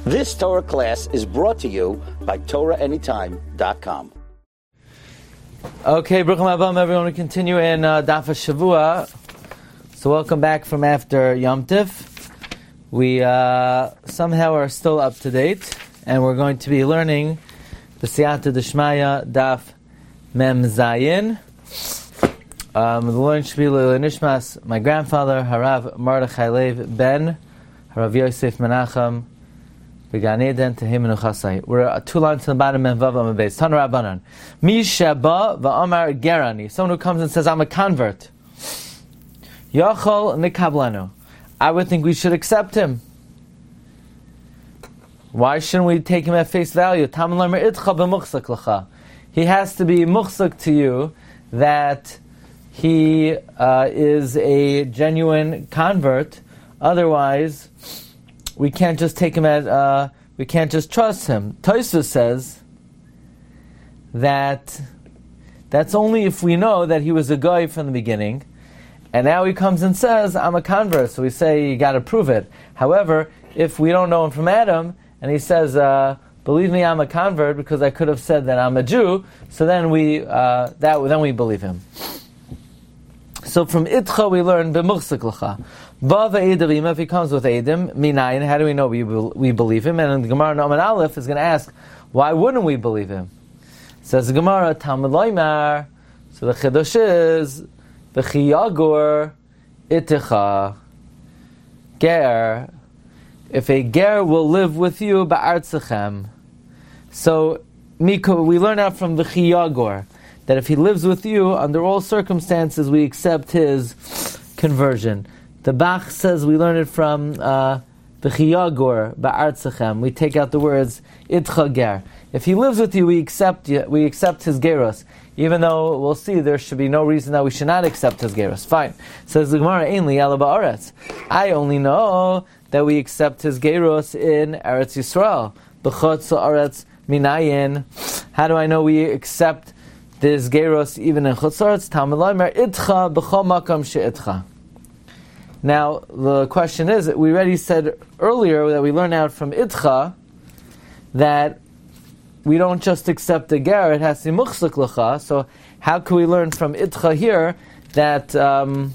This Torah class is brought to you by TorahAnytime.com. Okay, Bruchim Abam, everyone. We continue in Daf Shavua. So welcome back from after Yom Tif. We somehow are still up to date, and we're going to be learning the Siyata Deshmaya Daf Mem Zayin. The learning should be Nishmas, my grandfather, Harav Mordechai Lev Ben, Harav Yosef Menachem, Began Eden to him and Uchasai. We're 2 lines to the bottom of Vav Amabez. Tan Rabbanan. Mi Sheba va'amar Gerani. Someone who comes and says, I'm a convert. Yachol nikablanu. I would think we should accept him. Why shouldn't we take him at face value? Taman lamer itcha b'muchsak lecha. He has to be muchsak to you that he is a genuine convert. Otherwise, we can't just take him at, we can't just trust him. Tosfos says that that's only if we know that he was a guy from the beginning, and now he comes and says, I'm a convert, so we say, you got to prove it. However, if we don't know him from Adam, and he says, believe me, I'm a convert, because I could have said that I'm a Jew, so then we believe him. So from Itcha we learn b'muchsik l'cha. If he comes with Eidim, minayin, how do we know we believe him? And the Gemara Noman Aleph is going to ask, why wouldn't we believe him? Says the Gemara, Talmud Loimar. So the Chiddush is, V'chi yagur iticha. Ger. If a ger will live with you, ba'artzachem. So, we learn out from V'chi yagur that if he lives with you, under all circumstances, we accept his conversion. The Bach says we learn it from V'chi yagur ba'artzachem. We take out the words itcha ger. If he lives with you, we accept his geros. Even though we'll see there should be no reason that we should not accept his geros. Fine. Says the Gemara, Ein li ela ba'aretz. I only know that we accept his geros in Eretz Yisrael. B'chutz ha'aretz minayin. How do I know we accept this geros even in Chutz ha'aretz? Talmud Loimar itcha b'chol makam she'itcha. Now, the question is, we already said earlier that we learn out from Itcha that we don't just accept the ger, it has to be muchsik lecha. So how can we learn from Itcha here that b'chol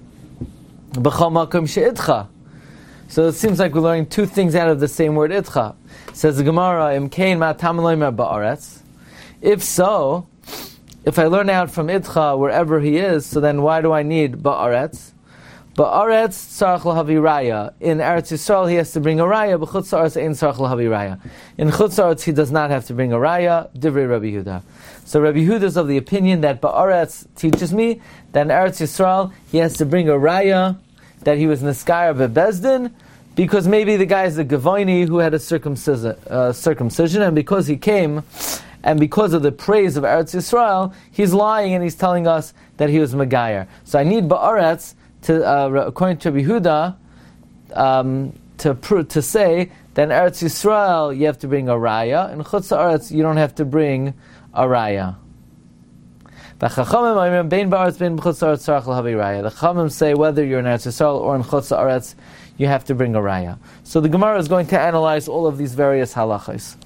makom she'itcha? So it seems like we're learning 2 things out of the same word Itcha. Says the Gemara, Im kein ma tam loimer ba'aretz. If so, if I learn out from Itcha wherever he is, so then why do I need ba'aretz? Ba'aretz tzarich lahavi raya. In Eretz Yisrael he has to bring a raya. B'chutz ha'aretz ein tzarich lahavi raya. In Chutz ha'aretz he does not have to bring a raya. Divrei Rabbi Yehuda. So Rabbi Yehuda is of the opinion that Ba'aretz teaches me that in Eretz Yisrael he has to bring a raya that he was niskayar bebezdin, because maybe the guy is a Gavoini who had a circumcision, and because he came, and because of the praise of Eretz Yisrael, he's lying and he's telling us that he was Megayer. So I need Ba'aretz according to Rabbi Yehuda, to say that in Eretz Yisrael you have to bring a raya, in Chutz ha'aretz you don't have to bring a raya. The Chachamim say whether you're in Eretz Yisrael or in Chutz ha'aretz you have to bring a raya. So the Gemara is going to analyze all of these various halachas.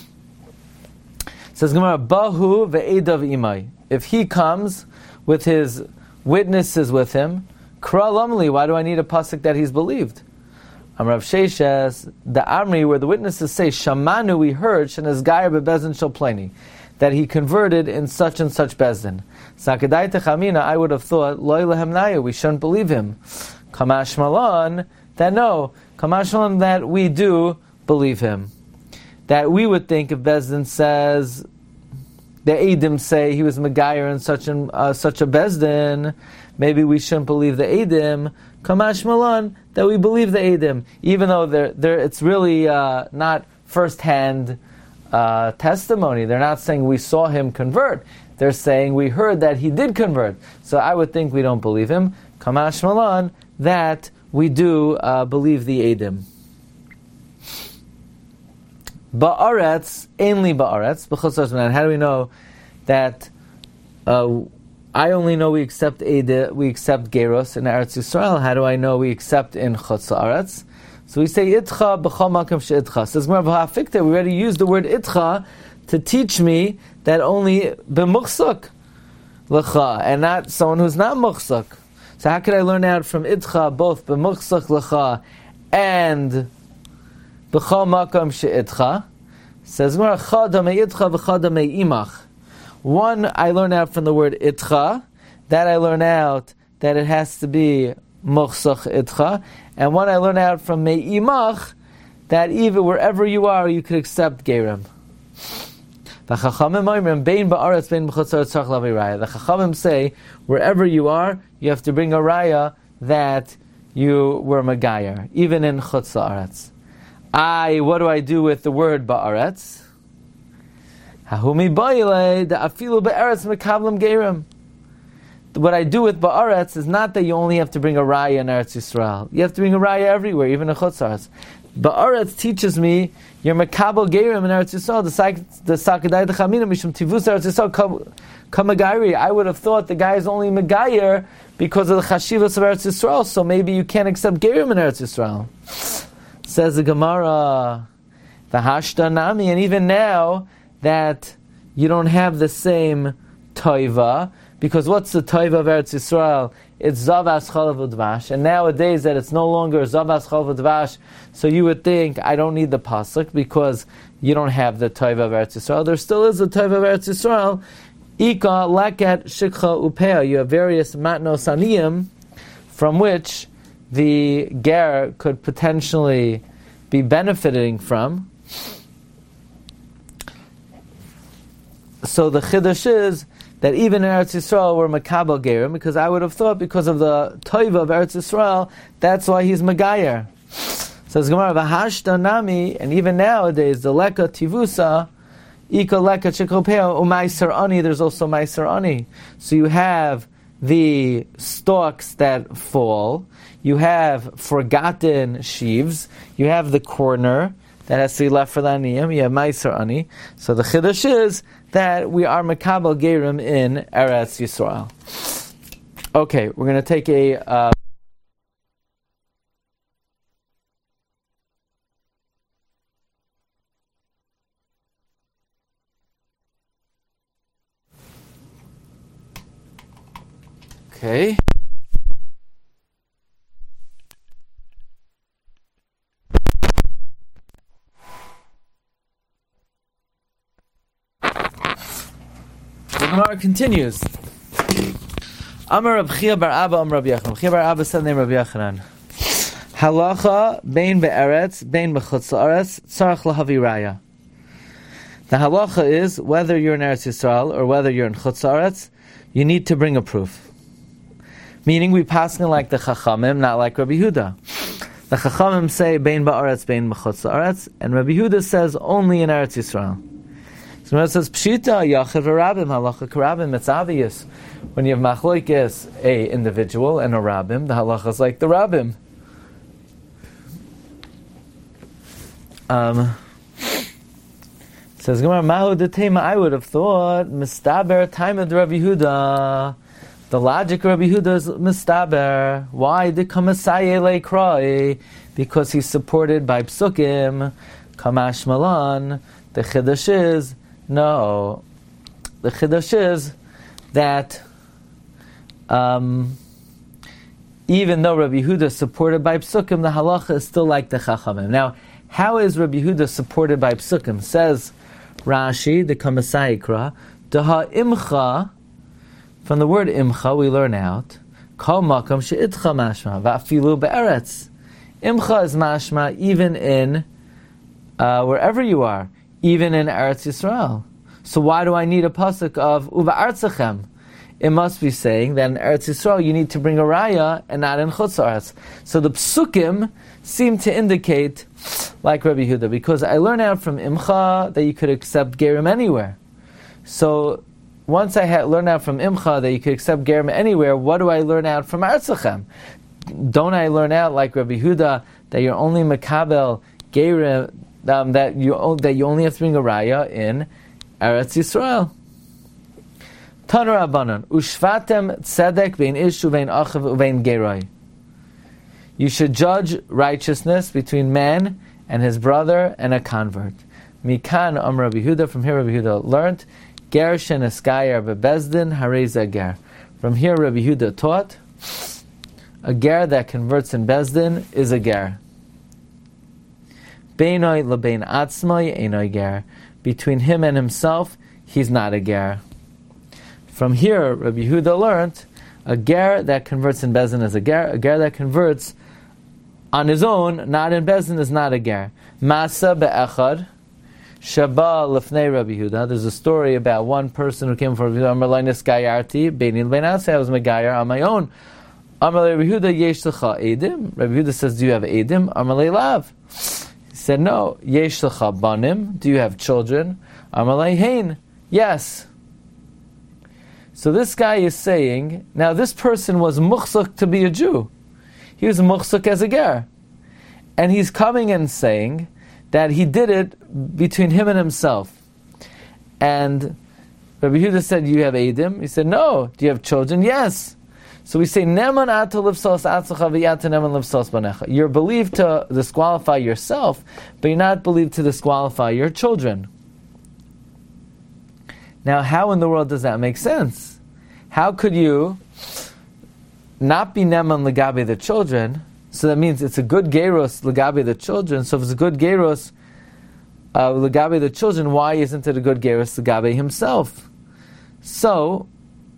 Says Gemara, Bahu ve'edav imai. If he comes with his witnesses with him, Kra lamli, why do I need a pasuk that he's believed? Amrav Sheshes, the Amri, where the witnesses say, Shamanu, we heard, Shenazgayer bebezdin shel pleni, that he converted in such and such bezdin. Sakadai techamina, I would have thought, Loi lehem naya, we shouldn't believe him. Kamash malan, that no, Kamash malan, that we do believe him. That we would think if bezdin says, the Eidim say he was Megayer in such a bezdin, maybe we shouldn't believe the Eidim. Kamash malan, that we believe the Eidim, even though it's really not first-hand testimony. They're not saying we saw him convert. They're saying we heard that he did convert. So I would think we don't believe him. Kamash malan, that we do believe the Eidim. Ba'aretz, ainly ba'aretz, how do we know that I only know we accept Geros in Eretz Yisrael? How do I know we accept in Chutz Ha'aretz? So we say itcha b'chol makom she'itcha. Says Gemara v'ha'afikta. We already used the word itcha to teach me that only b'muchsuk l'cha, and not someone who's not muchsuk. So how could I learn out from itcha both b'muchsuk l'cha and b'chol makom she'itcha? Says Gemara chada me'itcha v'chada me'imach. One I learn out from the word itcha. That I learn out that it has to be muchsuk itcha. And one I learn out from me'imach, that even wherever you are, you could accept gerim. The Chachamim say, wherever you are, you have to bring a raya that you were Megayer, even in Chutz La'aretz. What do I do with the word Ba'aretz? What I do with Ba'aretz is not that you only have to bring a raya in Eretz Yisrael. You have to bring a raya everywhere, even in Chutz La'aretz. Ba'aretz teaches me your Mekabel Gerim in Eretz Yisrael, the Sakadai D'Chamina Mishum Tivus Eretz Yisrael Kamagairi. I would have thought the guy is only Megayer because of the Chashivas of Eretz Yisrael, so maybe you can't accept Gerim in Eretz Yisrael. Says the Gemara, the Hashta Nami, and even now that you don't have the same Toiva, because what's the Toiva of Eretz Yisrael? It's Zavas Chalav Udvash, and nowadays that it's no longer Zavas Chalav Udvash, so you would think I don't need the pasuk because you don't have the Toiva of Eretz Yisrael. There still is a Toiva of Eretz Yisrael. Ika Lakat Shikha Upea. You have various matnos aniyim from which the ger could potentially be benefiting from. So the chiddush is that even in Eretz Yisrael we're Makabel Gerim, because I would have thought because of the Toiva of Eretz Yisrael, that's why he's Megayer. Says Gemara, V'hashta Nami, and even nowadays, the Leka Tivusa, Ika Leka Chikopeo, Umaiser Ani, there's also Maiser Ani. So you have the stalks that fall, you have forgotten sheaves, you have the corner that has to be left for the aniyim, you have Maiser Ani. So the chiddush is that we are Mekabel Gerim in Eretz Yisrael. Okay, we're going to take a... Okay. The Gemara continues. Amar Reb Chia bar Abba Amar Rabbi Yochanan. Chia bar Abba said the name Rabbi Yochanan. Halacha bein be'eretz, bein b'chutz la'aretz, tzarach lahavi raya. The halacha is, whether you're in Eretz Yisrael or whether you're in Chutz La'aretz, you need to bring a proof. Meaning we paskin like the Chachamim, not like Rabbi Huda. The Chachamim say bein ba'aretz, bein b'chutz la'aretz, and Rabbi Huda says only in Eretz Yisrael. So when it says Pshita, Yachid v'Rabim, halacha k'Rabim, it's obvious. When you have machlokes, a individual, and a Rabim, the halacha is like the Rabim. Says Gemara, Mahu detema, I would have thought, Mistaber, time of the Rabbi Huda. The logic of Rabbi Huda is Mistaber. Why? The Kamasaye Le'kroi, because he's supported by Psukim, Kamash Malan. The Chiddush is, no. The Chiddush is that even though Rabbi Huda is supported by Psukim, the halacha is still like the Chachamim. Now, how is Rabbi Huda supported by Psukim? Says Rashi, the Kamasayikra, Daha Imcha, from the word Imcha we learn out, Kol Makam She'itcha Mashma, Va'afilu Be'eretz. Imcha is Mashma even in, wherever you are, even in Eretz Yisrael. So why do I need a pasuk of Uva'artzachem? It must be saying that in Eretz Yisrael you need to bring a raya and not in Chutz La'aretz. So the psukim seem to indicate like Rabbi Huda, because I learn out from Imcha that you could accept Gerim anywhere. So once I learned out from Imcha that you could accept Gerim anywhere, what do I learn out from Artzachem? Don't I learn out like Rabbi Huda that you're only Makabel Gerim, that you only have to bring a raya in Eretz Yisrael? Tanur Abanan, Ushvatem Tzedek Vein Ish Uvein Achav Uvein Geroi. You should judge righteousness between man and his brother and a convert. Mikan Rabbi Yehuda, from here Rabbi Yehuda learned, Ger sheneskayer bebezdin harei ger. From here Rabbi Yehuda taught, a ger that converts in bezdin is a ger. Beinoi lebein atzmai einoi ger. Between him and himself, he's not a ger. From here Rabbi Yehuda learned, a ger that converts in bezdin is a ger that converts on his own, not in bezdin, is not a ger. Masa be'echad Shaba lefnei Rabbi Yehuda. There's a story about one person who came for Rabbi Yehuda. Amar leinis gayarti beini l'beinasei. I was megayer on my own. Amar Rabbi Yehuda yesh lecha edim. Rabbi Yehuda says, do you have edim? Amar leilav. He said, no. Yesh lecha banim. Do you have children? Amar leihein. Yes. So this guy is saying, now this person was muchzak to be a Jew. He was muchzak as a ger. And he's coming and saying that he did it between him and himself. And Rabbi Yehuda said, you have edim? He said, no. Do you have children? Yes. So we say, Neman ata livsos atzacha v'yata neman livsos banecha. You're believed to disqualify yourself, but you're not believed to disqualify your children. Now, how in the world does that make sense? How could you not be neman legabe the children? So that means it's a good geros legabe the children. So if it's a good geros legabe the children, why isn't it a good geros legabe himself? So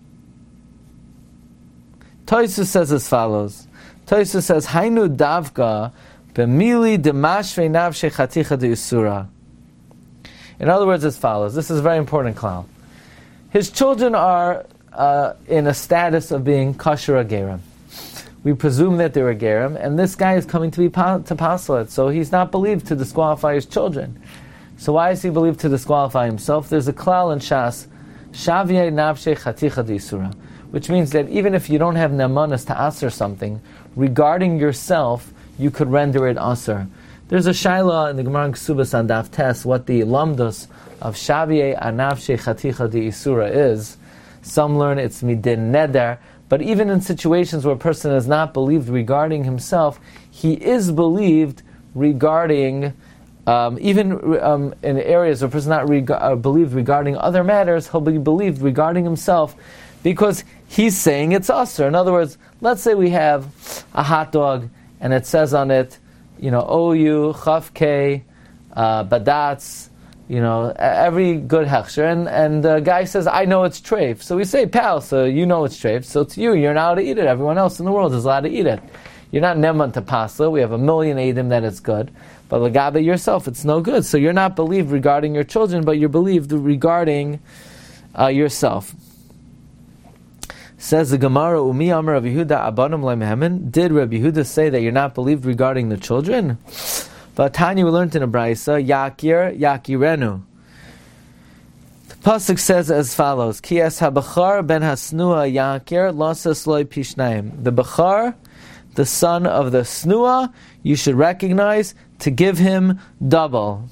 Tosfos says as follows. Tosfos says, Hainu davka b'mili demashvei navshei chaticha de'usura. In other words, as follows. This is a very important klal. His children are in a status of being kosher agerim. We presume that they're a gerim, and this guy is coming to be to pasel it, so he's not believed to disqualify his children. So why is he believed to disqualify himself? There's a klal in Shas, Shaviyei navshei chaticha de'isura, which means that even if you don't have nemanas to aser something, regarding yourself, you could render it aser. There's a shaila in the Gemara in Ksubas on Daf Tes, what the lamdos of Shaviyei navshei chaticha de'isura is. Some learn it's midin neder. But even in situations where a person is not believed regarding himself, he is believed regarding, in areas where a person is not believed regarding other matters, he'll be believed regarding himself because he's saying it's usher. In other words, let's say we have a hot dog and it says on it, OU, Chaf K, Badatz, every good hechsher, and the guy says, I know it's treif. So we say, pal, so you know it's treif, so it's you, you're not allowed to eat it. Everyone else in the world is allowed to eat it. You're not neman to pasla, we have 1,000,000 edim that it's good, but legabe yourself, it's no good. So you're not believed regarding your children, but you're believed regarding yourself. Says the Gemara, Umi Amar Rabbi Yehuda Abanim Le'mehemen. Did Rabbi Yehuda say that you're not believed regarding the children? But Tanya, we learned in a brayso, Yakir, Yakirenu. The pasuk says as follows: Ki es habachar ben hasnua Yakir losas loy pishnaim. The bachar, the son of the snua, you should recognize to give him double.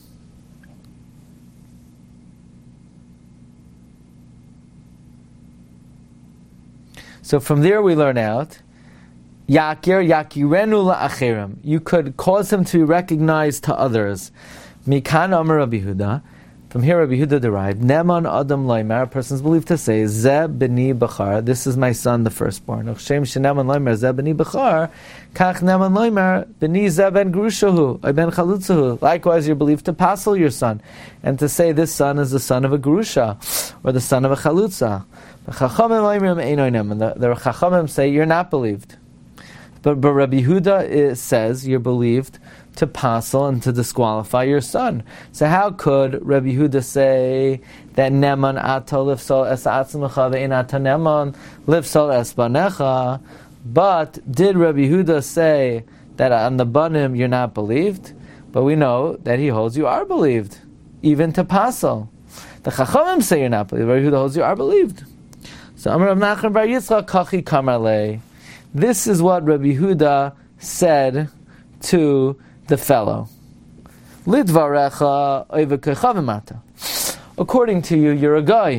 So from there we learn out. Yakir, yakirenu la'achirim. You could cause him to be recognized to others. Mikan Amar Rabbi Yehuda. From here Rabbi Yehuda derived, Neman Adam Loimer, a person is believed to say, Zeh b'ni b'char, this is my son, the firstborn. Shem sheneman Loimer, Zeh b'ni b'char, Kach neman Loimer, b'ni Zeh ben grushahu, or ben chalutzahu. Likewise, you're believed to passel your son, and to say this son is the son of a grusha, or the son of a chalutza. The Chachamim say, you're not believed. But Rabbi Yehuda says you're believed to passel and to disqualify your son. So how could Rabbi Yehuda say that neman ato lifsol es atzmecha ve'in ato neman lifsol es banecha? But did Rabbi Yehuda say that on the banim you're not believed? But we know that he holds you are believed, even to passel. The Chachamim say you're not believed. Rabbi Yehuda holds you are believed. So Amar Rav Nachman bar Yitzchak kachi kamarle. This is what Rabbi Yehuda said to the fellow. Lidvarecha oivekechavimata. According to you, you're a guy.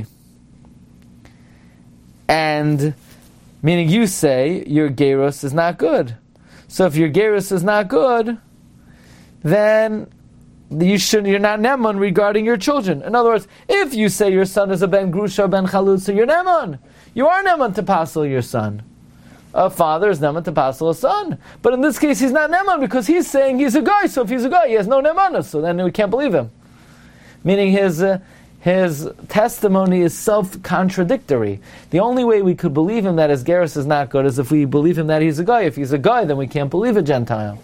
And, meaning you say, your geros is not good. So if your gerus is not good, then you're not neman regarding your children. In other words, if you say your son is a ben grusha or ben chalutza, you're neman. You are neman to pasel your son. A father is neman to pasel a son. But in this case, he's not neman because he's saying he's a guy. So if he's a guy, he has no nemanus. So then we can't believe him. Meaning his testimony is self-contradictory. The only way we could believe him that his gerus is not good is if we believe him that he's a guy. If he's a guy, then we can't believe a Gentile.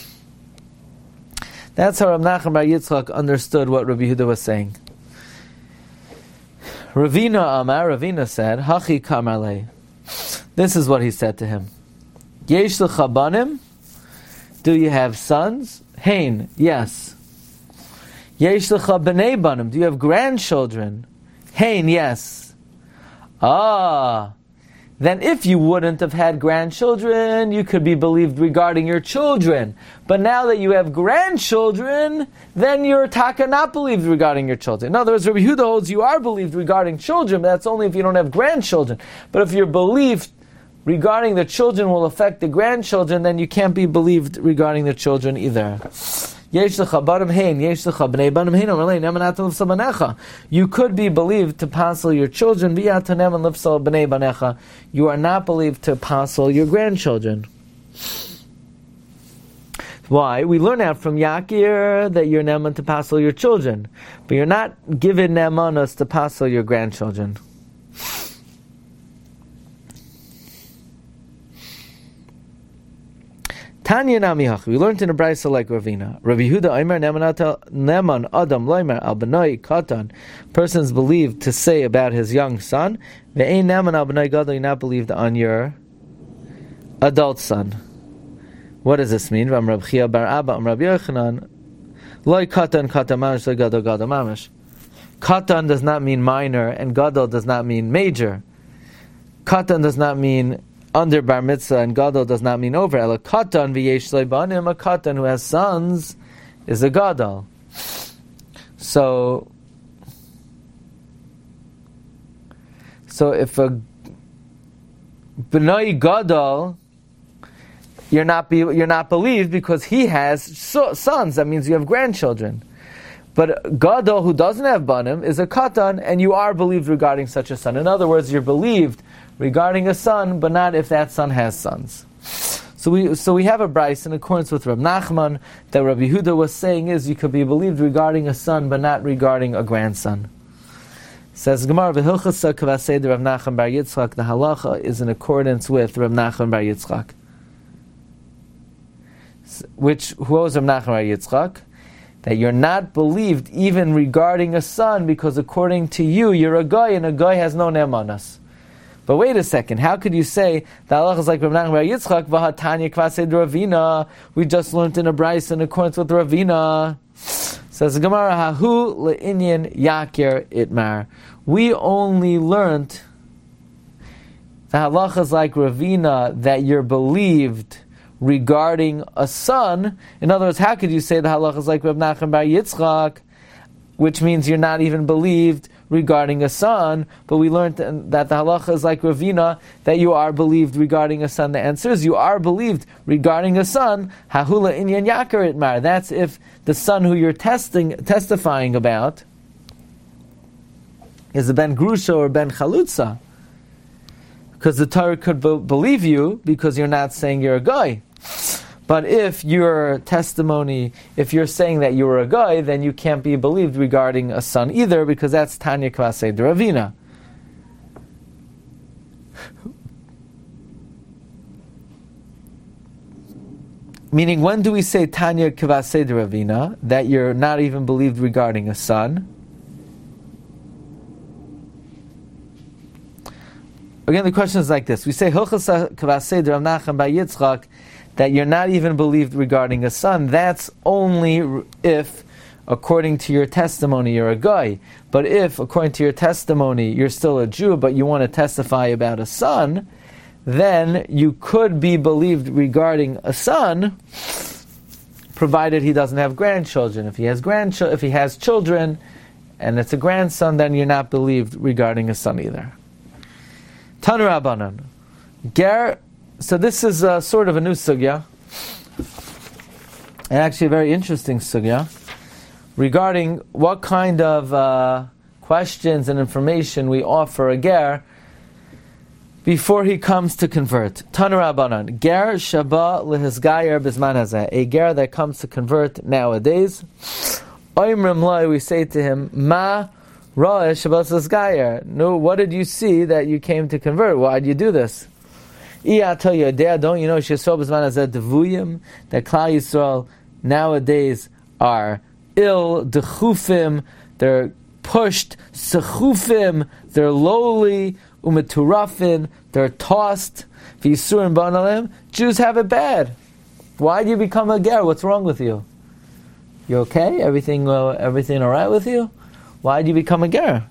That's how Rav Nachman Bar Yitzchak understood what Rabbi Yehuda was saying. Ravina said, Hachi kamarle. This is what he said to him. Yesh lecha banim? Do you have sons? Hein, yes. Yesh lecha b'nei banim? Do you have grandchildren? Hein, yes. Then if you wouldn't have had grandchildren, you could be believed regarding your children. But now that you have grandchildren, then you're taka not believed regarding your children. In other words, Rabbi Yehuda holds you are believed regarding children, but that's only if you don't have grandchildren. But if your belief regarding the children will affect the grandchildren, then you can't be believed regarding the children either. You could be believed to passel your children. You are not believed to passel your grandchildren. Why? We learn out from Yakir that you're neman to passel your children, but you're not given nemanos to passel your grandchildren. Tanya Namihach. We learned in a brayso like Ravina. Rabbi Yehuda Omer Neman Adam Loimer Al Benoi Katan. Persons believed to say about his young son. Ve'ein Neman Al Benoi Gadol. You're not believed on your adult son. What does this mean? Ram Rab Chia Bar Abba Ram Rabbi Yochanan Loi Katan Katan Mamish Loi Gadol Gadol Mamish. Katan does not mean minor, and Gadol does not mean major. Katan does not mean under bar mitzvah, and gadol does not mean over. Ela katan v'yesh lo banim. A katan who has sons is a gadol. So if a b'nai gadol, you're not believed because he has sons. That means you have grandchildren. But gadol who doesn't have banim is a katan, and you are believed regarding such a son. In other words, you're believed regarding a son, but not if that son has sons. So we have a brayso in accordance with Rab Nachman that Rabbi Yehuda was saying is you could be believed regarding a son, but not regarding a grandson. Says Gemara v'hilchasa kavasei Rav Nachman Bar Yitzchak. The halacha is in accordance with Rav Nachman Bar Yitzchak. Who was Rav Nachman Bar Yitzchak? That you're not believed even regarding a son because according to you, you're a guy and a guy has no nemanas. But wait a second, how could you say the halacha is like Rav Nachman Bar Yitzchak v'hatanya kvasei Ravina? We just learned in a brayso in accordance with Ravina. Says Gemara, hahu le'inyan yakir itmar. We only learned the halacha is like Ravina that you're believed regarding a son. In other words, how could you say the halacha is like Rav Nachman Bar Yitzchak, which means you're not even believed regarding a son, but we learned that the halacha is like Ravina, that you are believed regarding a son. The answer is you are believed regarding a son. Hahula inyan yakar itmar. That's if the son who you're testifying about is a ben grusha or ben chalutza, because the Torah could believe you because you're not saying you're a guy. But if your testimony, if you're saying that you were a guy, then you can't be believed regarding a son either, because that's Tanya Kvasei Ravina. Meaning, when do we say Tanya Kvasei Ravina, that you're not even believed regarding a son? Again, the question is like this. We say Hilchas Kvasei Rav Nachman Bar Yitzchak, that you're not even believed regarding a son. That's only if, according to your testimony, you're a guy. But if, according to your testimony, you're still a Jew, but you want to testify about a son, then you could be believed regarding a son, provided he doesn't have grandchildren. If he has children, and it's a grandson, then you're not believed regarding a son either. Tanu Rabbanan. So this is sort of a new sugya. and actually a very interesting sugya regarding what kind of questions and information we offer a ger before he comes to convert. Tanu Rabbanan, ger shaba lehizgayer bizman hazeh, a ger that comes to convert nowadays. Oimrim lai, we say to him, ma ra'eh shabas lehizgayer. No, what did you see that you came to convert? Why did you do this? Don't you know Yisrael bizman hazeh devuyim, that Klal Yisrael nowadays are ill, dechufim, they're pushed, sechufim, they're lowly, umeturafin, they're tossed, v'yisurim b'analim. Jews have it bad. Why do you become a ger? What's wrong with you? You okay? Everything all right with you? Why do you become a ger?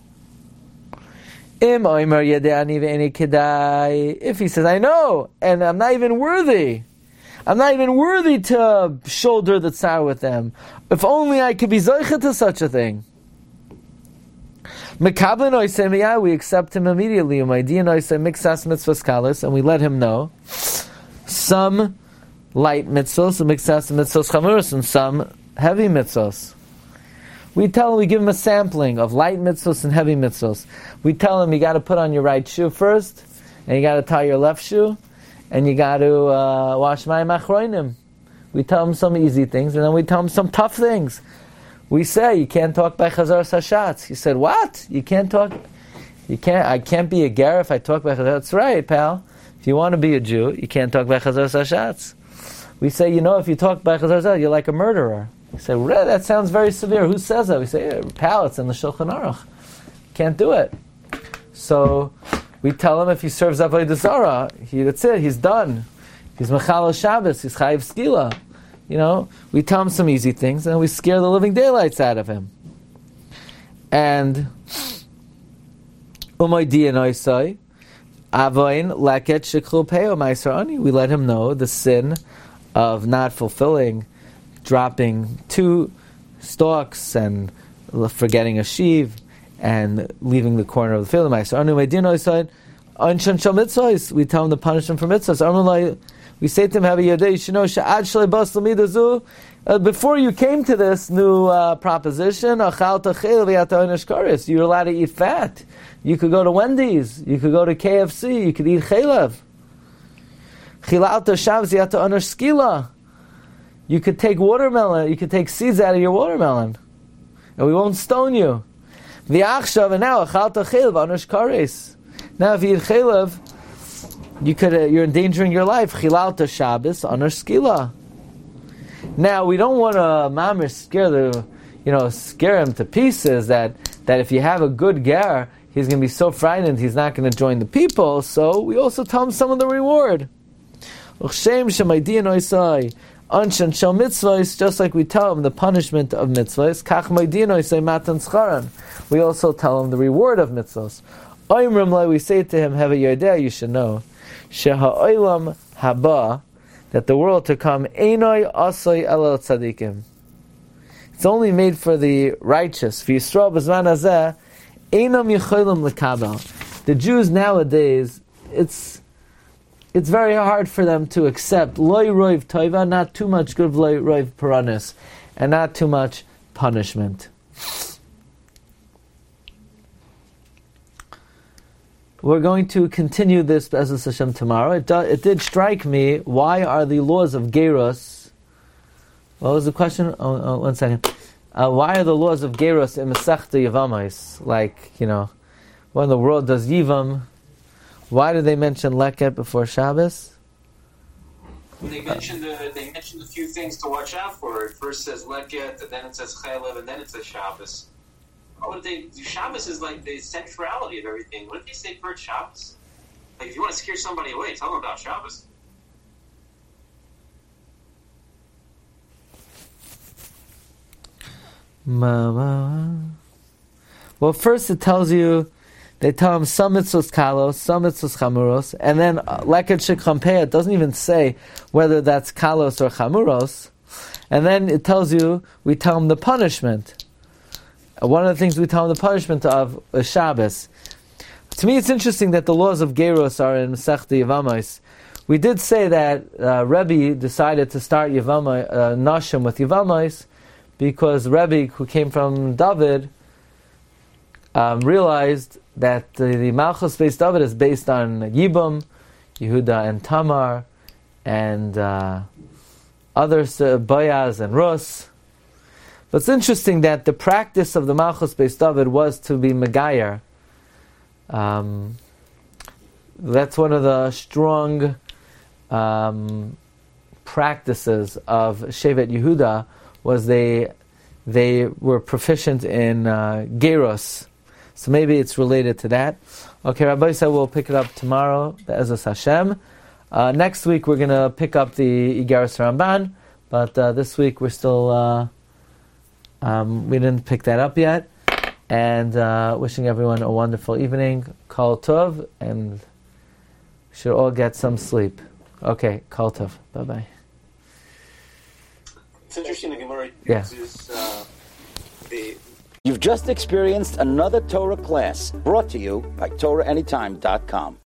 If he says, I know, and I'm not even worthy. I'm not even worthy to shoulder the tsar with them. If only I could be zoicha to such a thing. We accept him immediately, and we let him know some light mitzvos, and some heavy mitzvos. We tell him, we give him a sampling of light mitzvos and heavy mitzvos. We tell him you got to put on your right shoe first, and you got to tie your left shoe, and you got to wash mayim achronim. We tell him some easy things, and then we tell him some tough things. We say you can't talk by chazar sashatz. He said, "What? You can't talk? You can't? I can't be a ger if I talk by chazar." That's right, pal. If you want to be a Jew, you can't talk by chazar sashatz. We say, if you talk by chazar sashatz, you're like a murderer. He said, well, that sounds very severe. Who says that? We say, pal, it's in the Shulchan Aruch. Can't do it. So we tell him if he serves avodah zarah, that's it. He's done. He's mechal Shabbos. He's chayiv skila. We tell him some easy things, and we scare the living daylights out of him. And we let him know the sin of not fulfilling, dropping 2 stalks and forgetting a sheaf and leaving the corner of the field. We tell him the punishment for mitzvahs. We say to him, you should know, before you came to this new proposition, you're allowed to eat fat. You could go to Wendy's, you could go to KFC, you could eat chalev. You could take watermelon, you could take seeds out of your watermelon, and we won't stone you. And now, if you eat chalev, you're endangering your life. Chilalta Shabbos under skila. Now we don't want to mamish scare him to pieces. That if you have a good ger, he's going to be so frightened he's not going to join the people. So we also tell him some of the reward. Just like we tell him the punishment of mitzvahs, we also tell him the reward of mitzvahs. We say to him, you should know, Sheha'olam haba, that the world to come, Einoi asoi elel tzadikim. It's only made for the righteous. V'Yisrael b'zman hazeh, einam yicholim l'kabel. The Jews nowadays, it's very hard for them to accept loy roiv toiva, not too much good loy roiv paranis, and not too much punishment. We're going to continue this Be'ezus Hashem tomorrow. It did strike me, why are the laws of Gerus... What was the question? Oh, 1 second. Why are the laws of Gerus in Masechta Yevamos? When the world does Yivam, why do they mention Leket before Shabbos? They mentioned a few things to watch out for. It first says Leket, and then it says Chaylev, and then it says Shabbos. Shabbos is like the centrality of everything. What did they say first, Shabbos? If you want to scare somebody away, tell them about Shabbos. Well, first they tell him some mitzvos kalos, some mitzvos chamuros, and then leket shekhampeh, it doesn't even say whether that's kalos or chamuros, and then it tells you, we tell him the punishment. One of the things we tell him the punishment of is Shabbos. To me, it's interesting that the laws of Geros are in Masechta Yevamos. We did say that Rebbe decided to start Yevamah, Nashim with Yevamahs because Rebbe, who came from David, realized that the Malchus based David is based on Yibam, Yehuda and Tamar, and others, Boaz and Rus. But it's interesting that the practice of the Malchus based David was to be Megayer. That's one of the strong practices of Shevet Yehuda, was they were proficient in Geros. So maybe it's related to that. Okay, Rabbi said we'll pick it up tomorrow, Be'ezus Hashem. Next week we're going to pick up the Igeres Ramban, but this week we're still, we didn't pick that up yet. And wishing everyone a wonderful evening. Kol Tov, and we should all get some sleep. Okay, Kol Tov. Bye-bye. It's interesting, the Gemara uses You've just experienced another Torah class brought to you by TorahAnytime.com.